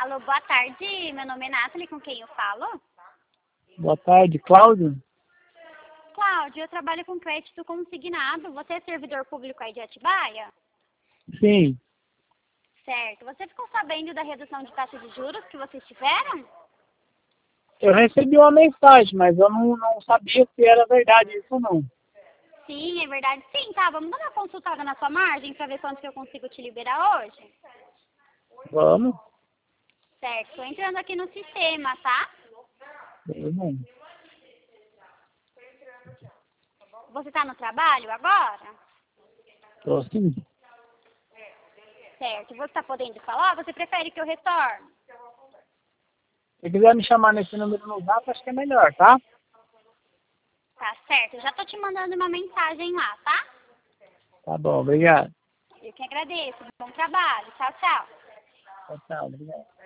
Alô, boa tarde. Meu nome é Nathalie, com quem eu falo? Boa tarde, Cláudio? Cláudio, eu trabalho com crédito consignado. Você é servidor público aí de Atibaia? Sim, Certo. Você ficou sabendo da redução de taxa de juros que vocês tiveram? eu recebi uma mensagem, mas eu não sabia se era verdade isso ou não. Sim, é verdade. Sim, tá. Vamos dar uma consultada na sua margem para ver quanto que eu consigo te liberar hoje? Vamos? Certo. Tô entrando aqui no sistema, tá? Vamos. Você tá no trabalho agora? Tô sim. Certo. Você tá podendo falar? Você prefere que eu retorne? Se quiser me chamar nesse número no Zap, acho que é melhor, tá? Tá certo. Eu já tô te mandando uma mensagem lá, tá? Tá bom, obrigado. Eu que agradeço. Bom trabalho. Tchau, tchau. Tchau, tchau, obrigado.